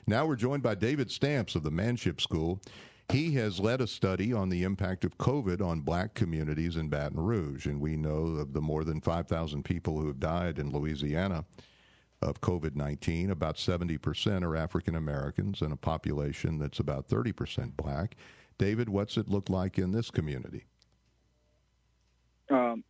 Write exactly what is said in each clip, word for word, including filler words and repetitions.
Now we're joined by David Stamps of the Manship School. He has led a study on the impact of COVID on black communities in Baton Rouge, and we know of the more than five thousand people who have died in Louisiana of COVID nineteen. About seventy percent are African Americans in a population that's about thirty percent black. David, what's it look like in this community? Um,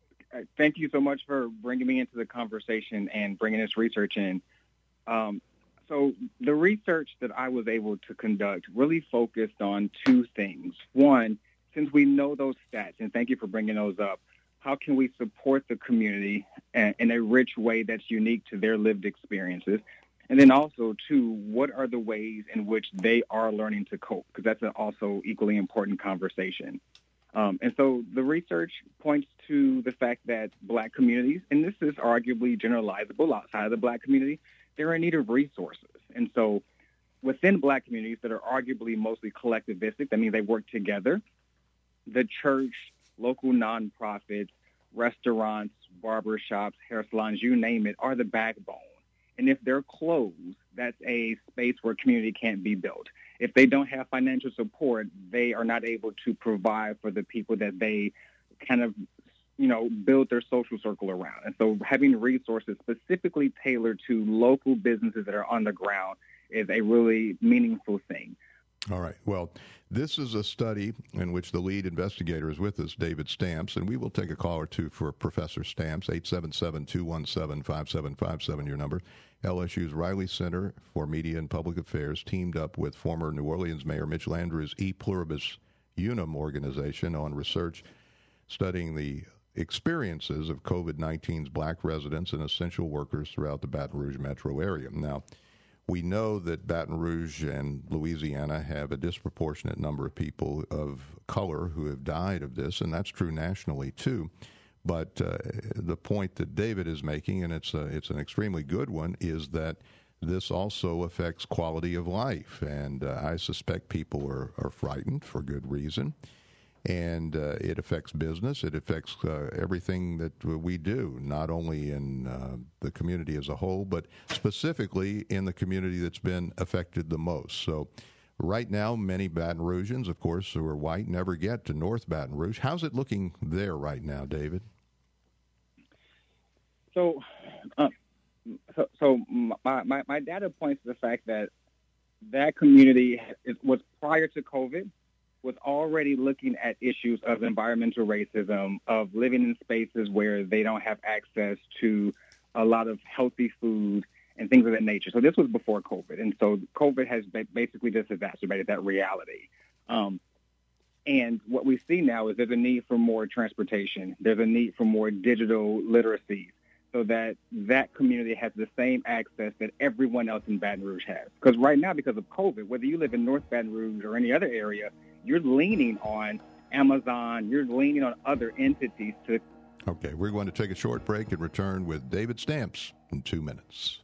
thank you so much for bringing me into the conversation and bringing this research in. Um, so the research that I was able to conduct really focused on two things. One, since we know those stats, and thank you for bringing those up, how can we support the community in a rich way that's unique to their lived experiences? And then also, two, what are the ways in which they are learning to cope? Because that's an also equally important conversation. Um, and so the research points to the fact that black communities, and this is arguably generalizable outside of the black community, they're in need of resources. And so within black communities that are arguably mostly collectivistic, that means they work together, the church, local nonprofits, restaurants, barbershops, hair salons, you name it, are the backbone. And if they're closed, that's a space where community can't be built. If they don't have financial support, they are not able to provide for the people that they kind of, you know, build their social circle around. And so having resources specifically tailored to local businesses that are on the ground is a really meaningful thing. All right. Well, this is a study in which the lead investigator is with us, David Stamps, and we will take a call or two for Professor Stamps. Eight seven seven, two one seven, five seven five seven, your number. L S U's Riley Center for Media and Public Affairs teamed up with former New Orleans Mayor Mitch Landrieu's E Pluribus Unum organization on research studying the experiences of COVID nineteen's black residents and essential workers throughout the Baton Rouge metro area. Now, we know that Baton Rouge and Louisiana have a disproportionate number of people of color who have died of this, and that's true nationally too. But uh, the point that David is making, and it's a, it's an extremely good one, is that this also affects quality of life, and uh, I suspect people are, are frightened for good reason. And uh, it affects business. It affects uh, everything that we do, not only in uh, the community as a whole, but specifically in the community that's been affected the most. So right now, many Baton Rougeans, of course, who are white, never get to North Baton Rouge. How's it looking there right now, David? So, uh, so, so my, my, my data points to the fact that that community is, was prior to COVID, was already looking at issues of environmental racism, of living in spaces where they don't have access to a lot of healthy food and things of that nature. So this was before COVID. And so COVID has basically just exacerbated that reality. Um, and what we see now is there's a need for more transportation. There's a need for more digital literacy so that that community has the same access that everyone else in Baton Rouge has. Because right now, because of COVID, whether you live in North Baton Rouge or any other area, you're leaning on Amazon, you're leaning on other entities to... Okay, we're going to take a short break and return with David Stamps in two minutes.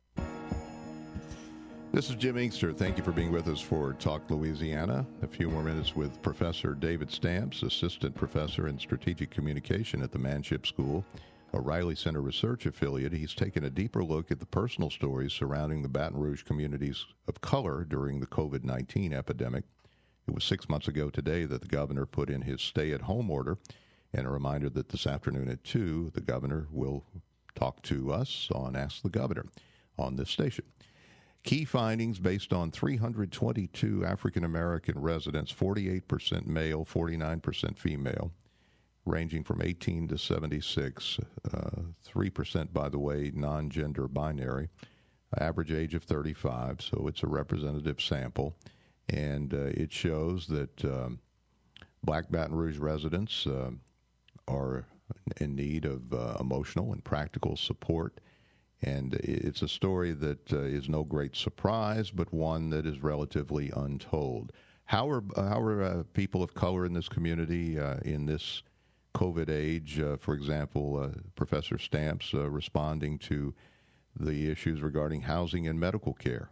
This is Jim Inkster. Thank you for being with us for Talk Louisiana. A few more minutes with Professor David Stamps, Assistant Professor in Strategic Communication at the Manship School, a Riley Center research affiliate. He's taken a deeper look at the personal stories surrounding the Baton Rouge communities of color during the COVID nineteen epidemic. It was six months ago today that the governor put in his stay-at-home order, and a reminder that this afternoon at two, the governor will talk to us on Ask the Governor on this station. Key findings based on three hundred twenty-two African-American residents, forty-eight percent male, forty-nine percent female, ranging from eighteen to seventy-six, uh, three percent, by the way, non-gender binary, average age of thirty-five, so it's a representative sample. And uh, it shows that um, black Baton Rouge residents uh, are in need of uh, emotional and practical support. And it's a story that uh, is no great surprise, but one that is relatively untold. How are, how are uh, people of color in this community uh, in this COVID age, uh, for example, uh, Professor Stamps, uh, responding to the issues regarding housing and medical care?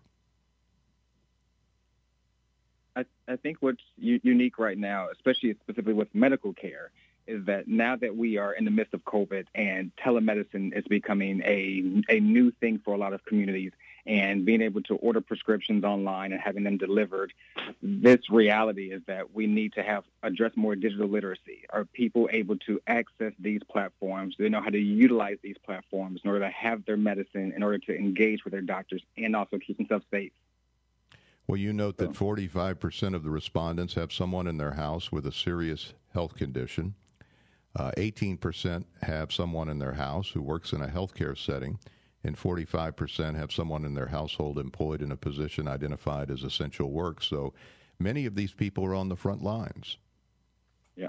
I, I think what's u- unique right now, especially specifically with medical care, is that now that we are in the midst of COVID and telemedicine is becoming a a new thing for a lot of communities, and being able to order prescriptions online and having them delivered. This reality is that we need to have address more digital literacy. Are people able to access these platforms? Do they know how to utilize these platforms in order to have their medicine, in order to engage with their doctors, and also keep themselves safe? Well, you note that forty-five percent of the respondents have someone in their house with a serious health condition. Uh, eighteen percent have someone in their house who works in a healthcare setting, and forty-five percent have someone in their household employed in a position identified as essential work. So many of these people are on the front lines. Yeah.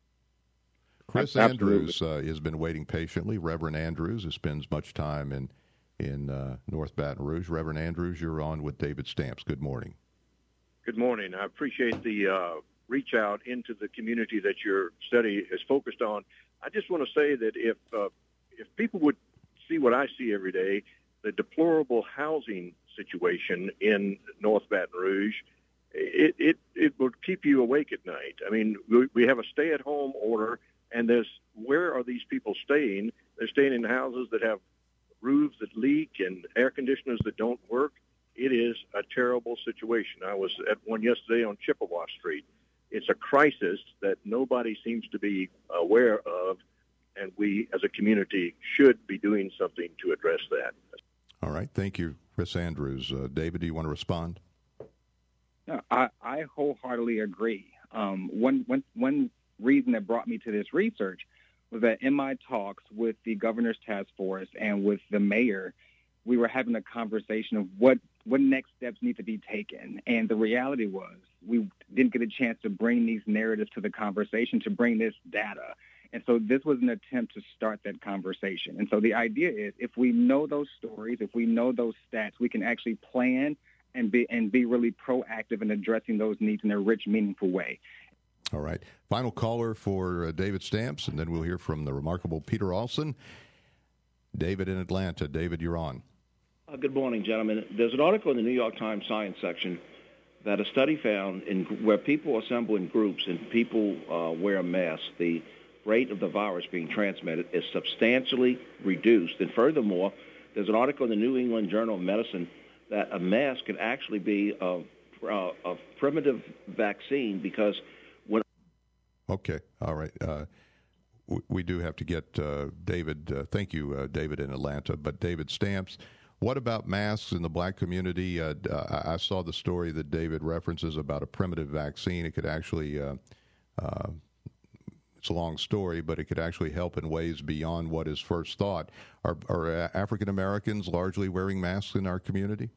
Chris Absolutely. Andrews uh, has been waiting patiently. Reverend Andrews, who spends much time in, in uh, North Baton Rouge. Reverend Andrews, you're on with David Stamps. Good morning. Good morning. I appreciate the uh, reach out into the community that your study is focused on. I just want to say that if uh, if people would see what I see every day, the deplorable housing situation in North Baton Rouge, it, it, it would keep you awake at night. I mean, we, we have a stay-at-home order, and there's where are these people staying? They're staying in houses that have roofs that leak and air conditioners that don't work. It is a terrible situation. I was at one yesterday on Chippewa Street. It's a crisis that nobody seems to be aware of, and we as a community should be doing something to address that. All right. Thank you, Chris Andrews. Uh, David, do you want to respond? No, I, I wholeheartedly agree. Um, one, one, one reason that brought me to this research was that in my talks with the governor's task force and with the mayor, we were having a conversation of what, what next steps need to be taken. And the reality was we didn't get a chance to bring these narratives to the conversation, to bring this data. And so this was an attempt to start that conversation. And so the idea is if we know those stories, if we know those stats, we can actually plan and be and be really proactive in addressing those needs in a rich, meaningful way. All right. Final caller for uh, David Stamps, and then we'll hear from the remarkable Peter Olson. David in Atlanta. David, you're on. Uh, good morning, gentlemen. There's an article in the New York Times Science section that a study found in where people assemble in groups and people uh, wear a mask, the rate of the virus being transmitted is substantially reduced. And furthermore, there's an article in the New England Journal of Medicine that a mask can actually be a, a, a primitive vaccine because when... Okay, all right. Uh, we, we do have to get uh, David, uh, thank you, uh, David in Atlanta, but David Stamps, what about masks in the black community? Uh, I saw the story that David references about a primitive vaccine. It could actually... Uh, uh, It's a long story, but it could actually help in ways beyond what is first thought. Are, are African Americans largely wearing masks in our community?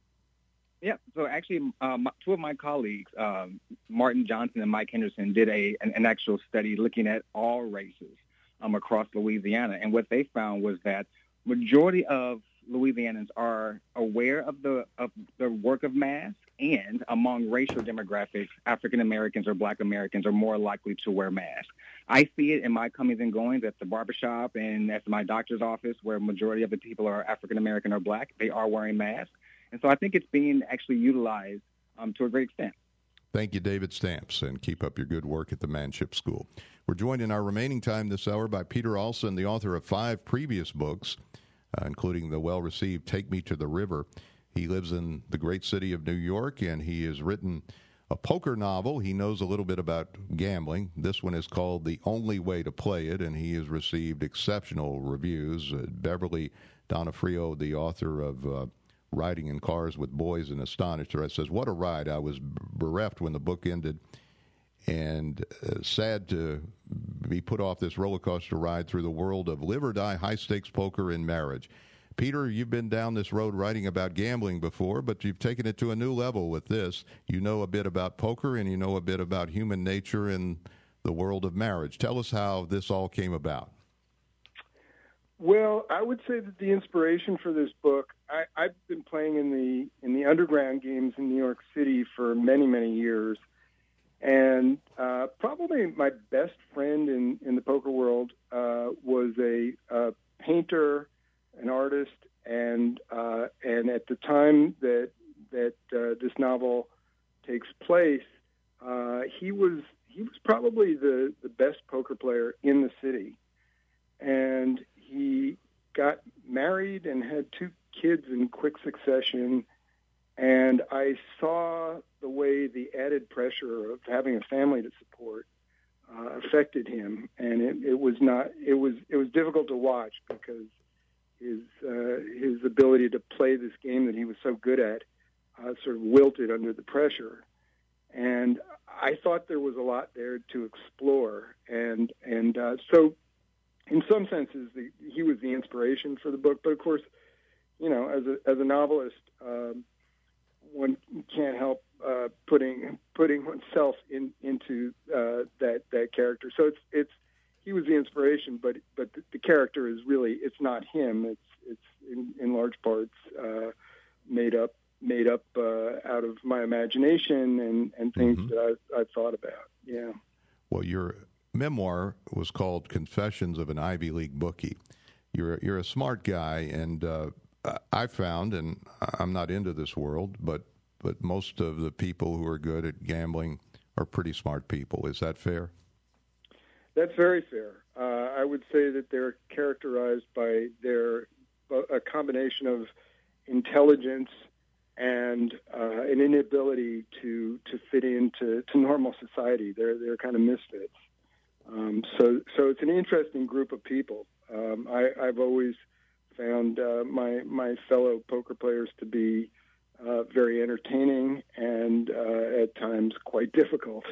Yeah. So actually, um, two of my colleagues, um, Martin Johnson and Mike Henderson, did a an, an actual study looking at all races um, across Louisiana, and what they found was that majority of Louisianans are aware of the of the work of masks, and among racial demographics, African Americans or Black Americans are more likely to wear masks. I see it in my comings and goings at the barbershop and at my doctor's office, where majority of the people are African American or Black. They are wearing masks, and so I think it's being actually utilized um, to a great extent. Thank you, David Stamps, and keep up your good work at the Manship School. We're joined in our remaining time this hour by Peter Olson, the author of five previous books, uh, including the well-received Take Me to the River. He lives in the great city of New York, and he has written a poker novel. He knows a little bit about gambling. This one is called The Only Way to Play It, and he has received exceptional reviews. Uh, Beverly Donofrio, the author of uh, Riding in Cars with Boys and Astonished Her, says, "What a ride. I was bereft when the book ended, and uh, sad to be put off this roller coaster ride through the world of live or die high-stakes poker and marriage." Peter, you've been down this road writing about gambling before, but you've taken it to a new level with this. You know a bit about poker, and you know a bit about human nature and the world of marriage. Tell us how this all came about. Well, I would say that the inspiration for this book, I, I've been playing in the in the underground games in New York City for many, many years. And uh, probably my best friend in, in the poker world uh, was a, a painter, an artist, and uh, and at the time that that uh, this novel takes place, uh, he was he was probably the, the best poker player in the city, and he got married and had two kids in quick succession, and I saw the way the added pressure of having a family to support uh, affected him, and it, it was not it was it was difficult to watch because his uh, his ability to play this game that he was so good at uh, sort of wilted under the pressure. And I thought there was a lot there to explore, and and uh, so in some senses the, he was the inspiration for the book. But of course, you know, as a as a novelist, um, one can't help uh, putting putting oneself in into uh, that that character. So it's it's he was the inspiration, but but the, the character is really it's not him. It's it's in, in large parts uh, made up. made up uh, out of my imagination and, and things mm-hmm. that I, I thought about, yeah. Well, your memoir was called Confessions of an Ivy League Bookie. You're you're a smart guy, and uh, I found, and I'm not into this world, but, but most of the people who are good at gambling are pretty smart people. Is that fair? That's very fair. Uh, I would say that they're characterized by their a combination of intelligence and uh, an inability to, to fit into to normal society. They're they're kind of misfits. Um, so so it's an interesting group of people. Um, I, I've always found uh, my my fellow poker players to be uh, very entertaining and uh, at times quite difficult.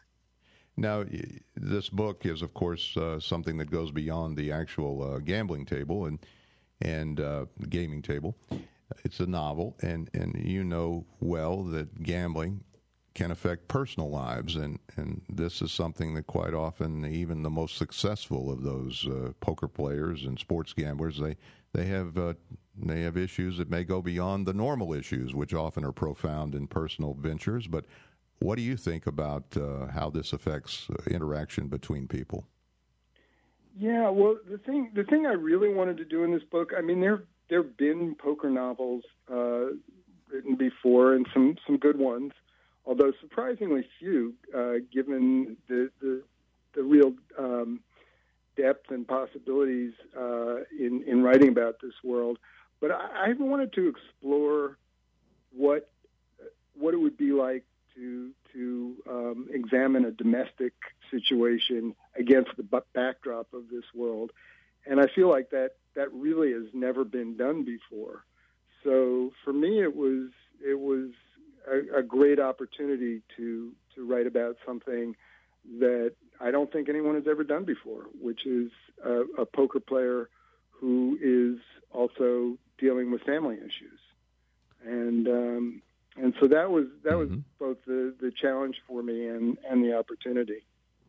Now, this book is, of course, uh, something that goes beyond the actual uh, gambling table and and uh, gaming table. It's a novel, and, and you know well that gambling can affect personal lives, and, and this is something that quite often even the most successful of those uh, poker players and sports gamblers, they they have uh, they have issues that may go beyond the normal issues, which often are profound in personal ventures. But what do you think about uh, how this affects uh, interaction between people? Yeah, well, the thing the thing I really wanted to do in this book, I mean, there there have been poker novels uh, written before, and some, some good ones, although surprisingly few, uh, given the the, the real um, depth and possibilities uh, in in writing about this world. But I, I wanted to explore what what it would be like to to um, examine a domestic situation against the backdrop of this world, and I feel like that that really has never been done before. So for me, it was it was a, a great opportunity to to write about something that I don't think anyone has ever done before, which is a, a poker player who is also dealing with family issues, and um, and so that was that mm-hmm. was both the, the challenge for me and, and the opportunity.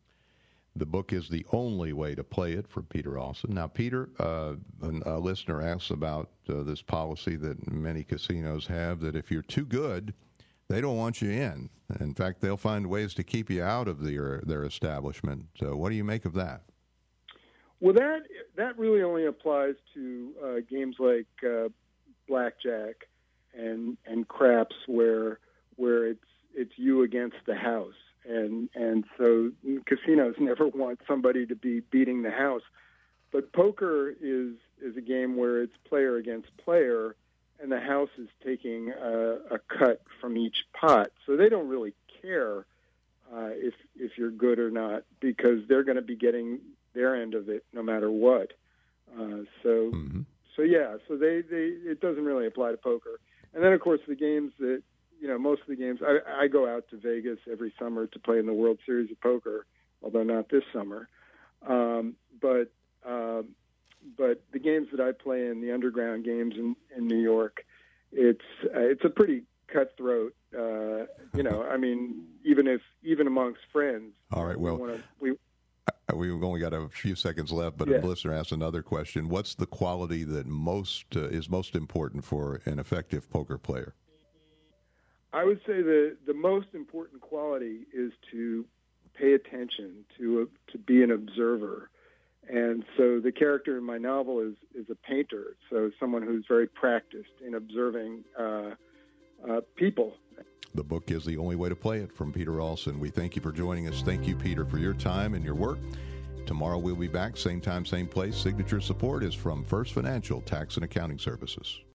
The book is The Only Way to Play It from Peter Alston. Now, Peter, uh, a listener asks about uh, this policy that many casinos have, that if you're too good, they don't want you in. In fact, they'll find ways to keep you out of their, their establishment. Uh, what do you make of that? Well, that that really only applies to uh, games like uh, blackjack and and craps, where where it's it's you against the house. And and so casinos never want somebody to be beating the house. But poker is is a game where it's player against player, and the house is taking a, a cut from each pot. So they don't really care uh, if if you're good or not, because they're going to be getting their end of it no matter what. Uh, so mm-hmm. so yeah, so they, they it doesn't really apply to poker. And then of course the games that You know, most of the games, I, I go out to Vegas every summer to play in the World Series of Poker, although not this summer. Um, but um, but the games that I play in, the underground games in, in New York, it's uh, it's a pretty cutthroat. Uh, you know, I mean, even if even amongst friends. All right. Well, we wanna, we, we've only got a few seconds left, but yeah. A listener asked another question: what's the quality that most uh, is most important for an effective poker player? I would say the the most important quality is to pay attention, to a, to be an observer. And so the character in my novel is, is a painter, so someone who's very practiced in observing uh, uh, people. The book is The Only Way to Play It from Peter Alston. We thank you for joining us. Thank you, Peter, for your time and your work. Tomorrow we'll be back, same time, same place. Signature support is from First Financial Tax and Accounting Services.